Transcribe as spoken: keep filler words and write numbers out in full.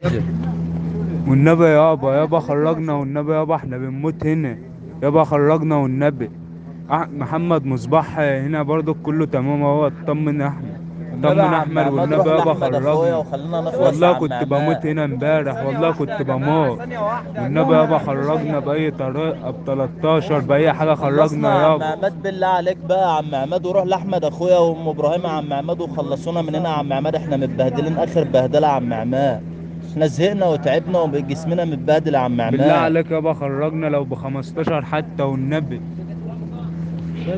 والنبي يابا يابا خرجنا والنبي يابا احنا بنموت هنا. يابا خرجنا والنبي. أح- محمد مصباح هنا برضو كله تمام اهو. اطمن يا احمد. والنبي يا طمن يا عم احمد عماد والنبي روح يابا لاحمد اخويا خرجنا. وخلينا نخلص يا والله عم كنت بموت عماد. هنا امبارح، والله كنت بموت. والنبي يابا خرجنا بأي طريقة ب تلتاشر بأي حاجة خلصنا خرجنا يا عم يابا. عماد بالله عليك بقى يا عم عماد، وروح لاحمد اخويا وام ابراهيم يا عم عماد وخلصونا من هنا يا عم عماد، احنا متبهدلين اخر بهدله يا عم عماد. احنا زهقنا وتعبنا وجسمنا متبهدل يا عم بالله عماد. عليك يابا خرجنا لو ب خمستاشر حتى والنبي.